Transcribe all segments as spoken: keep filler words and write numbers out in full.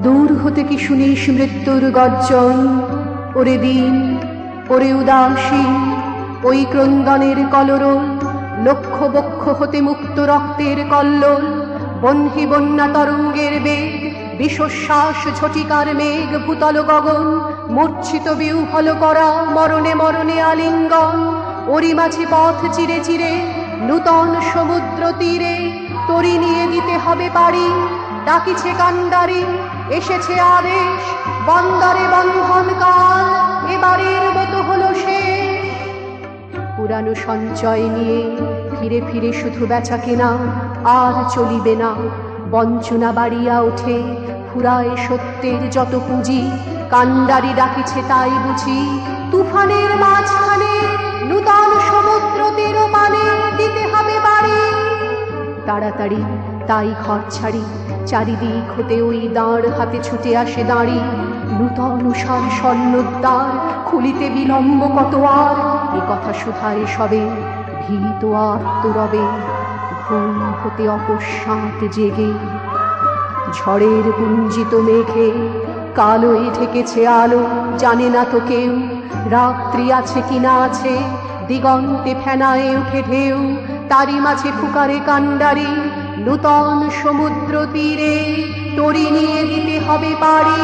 দূর হতে কি শুনিস মৃত্যুর গর্জন, ওরে দিন ওরে উদাসীন ওই ক্রন্দনের কলরোল, লক্ষ বক্ষ হতে মুক্ত রক্তের কল্লোল, বহ্নি বন্যা তরঙ্গের বেগ, বিশ্বশ্বাস ঝটিকার মেঘ, ভূতল গগন মূর্ছিত বিহ্বল করা, মরণে মরণে আলিঙ্গন, ওরি মাঝে পথ চিরে চিরে নূতন সমুদ্র তীরে, তরি নিয়ে দিতে হবে পাড়ি, ডাকিছে কান্ডারি, এসেছে আদেশ, বন্দরে বন্ধন কাল, এবারের মতো হলো শেষ। পুরানো সঞ্চয় নিয়ে ফিরে ফিরে শুধু বেচা কেনা, আর চলিবে না, বঞ্চনা বাড়িয়া ওঠে, ফুরায় সত্যের যত পুঁজি, কান্ডারি ডাকিছে তাই বুঝি, তুফানের মাঝখানে নূতন সমুদ্র তীর পানে দিতে হবে বাড়ি। তাড়াতাড়ি তাই ঘর ছাড়ি, চারিদিক হতে ওই দাঁড় হাতে ছুটে আসে দাঁড়ি, নূতন উষার স্বর্ণোদ্বার, খুলিতে বিলম্ব কত আর, এ কথা শুধায় সবে, ভীত আত্মরবে, ঘুম হতে অকস্মাৎ জেগে। ঝড়ের গুঞ্জিত মেঘে কালোয় ঢেকেছে আলো, জানে না তো কেউ রাত্রি আছে কিনা আছে, দিগন্তে ফেনায় উঠে ঢেউ, তারি মাঝে ফুকারে কান্ডারি, নূতন সমুদ্র তীরে তরি নিয়ে দিতে হবে পাড়ি।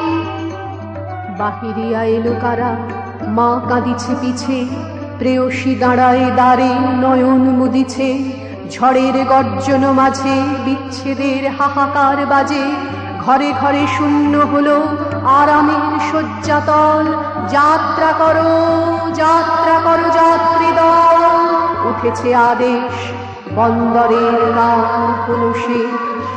বাহিরিয়া এলো কারা, মা কাঁদিছে পিছে, প্রেয়সী দাঁড়ায় দ্বারে নয়ন মুদিছে, ঝড়ের গর্জন মাঝে বিচ্ছেদের হাহাকার বাজে, ঘরে ঘরে শূন্য হলো আরামের শয্যাতল, যাত্রা করো যাত্রা করো যাত্রী দল, উঠেছে আদেশ, বন্দরের কাল হলো শেষ।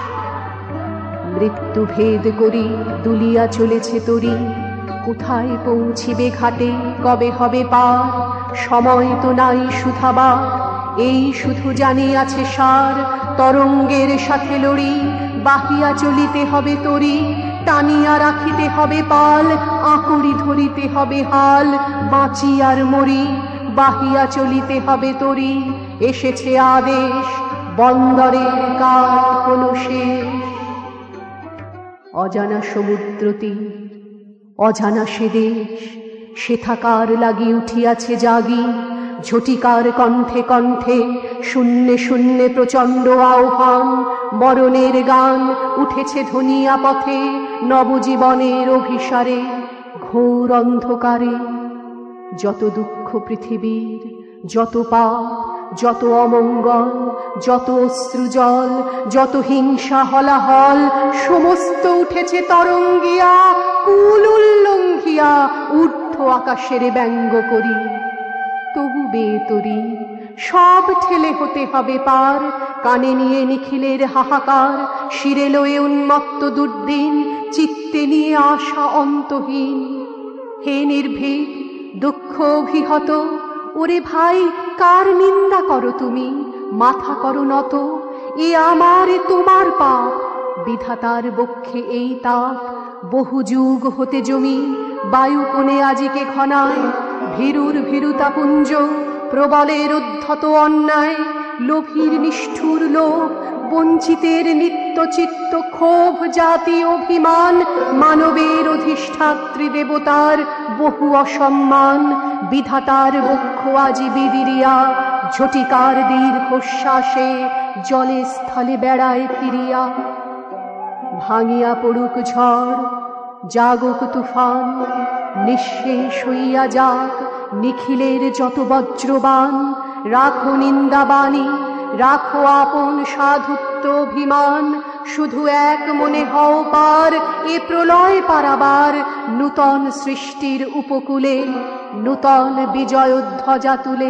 মৃত্যু ভেদ করি দুলিয়া চলেছে তরি, কোথায় পৌঁছিবে ঘাটে, কবে হবে পার, সময় তো নাই শুধাবার, এই শুধু জানি আছে সার, তরঙ্গের সাথে লড়ি, বাহিয়া চলিতে হবে তরি, টানিয়া রাখিতে হবে পাল, আঁকুড়ি ধরিতে হবে হাল, বাঁচি আর মরি, বাহিয়া চলিতে হবে তরি, এসেছে আদেশ, বন্দরের কাল হলো শেষ। অজানা সমুদ্র তীর, অজানা সে দেশ, সে থাকার লাগি উঠিয়াছে জাগি, ঝটিকার কণ্ঠে কণ্ঠে শূন্যে শূন্যে প্রচণ্ড আহ্বান, মরণের গান উঠেছে ধনিয়া পথে, নবজীবনের অভিসারে, ঘোর অন্ধকারে। যত দুঃখ পৃথিবীর, যত পাপ, যত অমঙ্গল, যত অশ্রুজল, যত হিংসা হলাহল, সমস্ত উঠেছে তরঙ্গিয়া, কুল উল্লঙ্ঘিয়া ঊর্ধ্ব আকাশের ব্যঙ্গ করি। তবু বেতরি সব ঠেলে হতে হবে পার, কানে নিয়ে নিখিলের হাহাকার, শিরে লয়ে উন্মত্ত দুর্দিন, চিত্তে নিয়ে আশা অন্তহীন। হে নির্ভীক দুঃখ অভিহত, ওরে ভাই কার নিন্দা করো তুমি, মাথা করো নত, এ আমার এ তোমার পাপ, বিধাতার বক্ষে এই তাপ, বহু যুগ হতে জমি, বায়ু কোণে আজিকে ঘনায়, ভীরুর ভীরুতাপুঞ্জ, প্রবলের উদ্ধত অন্যায়, লোভীর নিষ্ঠুর লোভ, বঞ্চিতের নিত্য চিত্ত ক্ষোভ, জাতি অভিমান, মানবের অধিষ্ঠাত্রী দেবতার বহু অসম্মান, বিধাতার বক্ষ আজি বিদিরিয়া, ঝটিকার দীর্ঘশ্বাসে জলে স্থলে বেড়ায় ফিরিয়া। ভাঙিয়া পড়ুক ঝড়, জাগুক তুফান, নিঃশেষ হইয়া যাক নিখিলের যত বজ্রবান, রাখো নিন্দাবাণী, রাখো আপন সাধুত্ব অভিমান, শুধু এক মনে হও পার, এ প্রলয় পারাবার, নূতন সৃষ্টির উপকূলে, নূতন বিজয়োধ্বজা তুলে।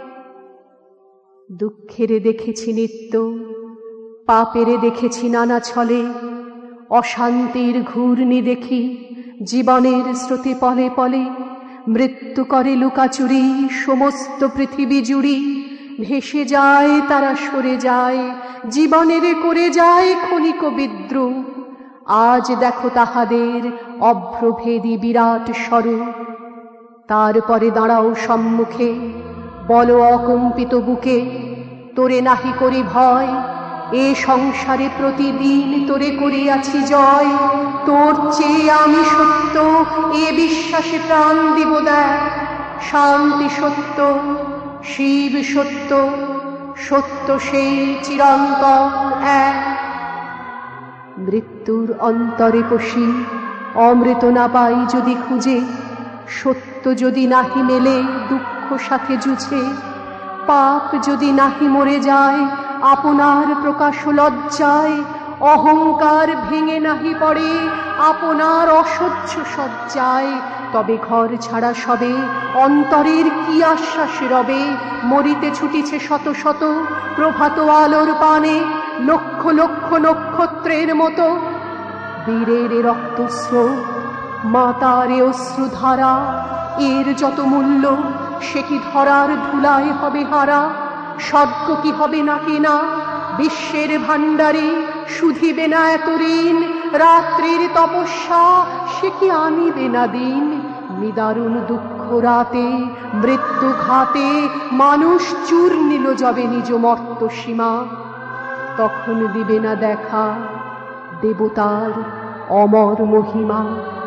দুঃখেরে দেখেছি নিত্য, পাপেরে দেখেছি নানা ছলে, অশান্তির ঘূর্ণি দেখি জীবনের স্রোতে পলে পলে, মৃত্যু করে লুকাচুরি সমস্ত পৃথিবী জুড়ি, ভেসে যায় তারা সরে যায়, জীবনের করে যায় ক্ষণিক বিদ্রুপ। আজ দেখো তাহাদের অভ্রভেদী বিরাট স্বরূপ, তারপরে দাঁড়াও সম্মুখে, বলো অকম্পিত বুকে, তোরে নাহি করি ভয়, এ সংসারে প্রতিদিন তোরে করিয়াছি জয়, তোর চেয়ে আমি সত্য এ বিশ্বাসে প্রাণ দিব দেখ। শান্তি সত্য, শিব সত্য, সত্য সেই চিরন্তন এক। মৃত্যুর অন্তরে পশি অমৃত না পাই যদি খুঁজে, সত্য যদি নাহি মেলে দুঃখ সাথে জুঝে, পাপ যদি নাহি মরে যায় আপনার প্রকাশ লজ্জায়, অহংকার ভেঙে নাহি পড়ে আপনার অসহ্য সজ্জায়, তবে ঘর ছাড়া সবে অন্তরের কি আশ্বাস রবে। মরিতে ছুটিছে শত শত প্রভাত আলোর পানে, লক্ষ লক্ষ নক্ষত্রের মতো বীরের রক্তস্রোত, মাতার অশ্রুধারা, এর যত মূল্য সে কি ধরার ধুলায় হবে হারা। স্বর্গ কি হবে না কিনা বিশ্বের ভাণ্ডারে, শুধিবে না এত ঋণ। রাত্রির তপস্যা সে কি আনিবে না দিন। নিদারুণ দুঃখ রাতে মৃত্যু ঘাতে, মানুষ চূর নিল যবে নিজ মর্ত সীমা। তখন দিবে না দেখা দেবতার অমর মহিমা।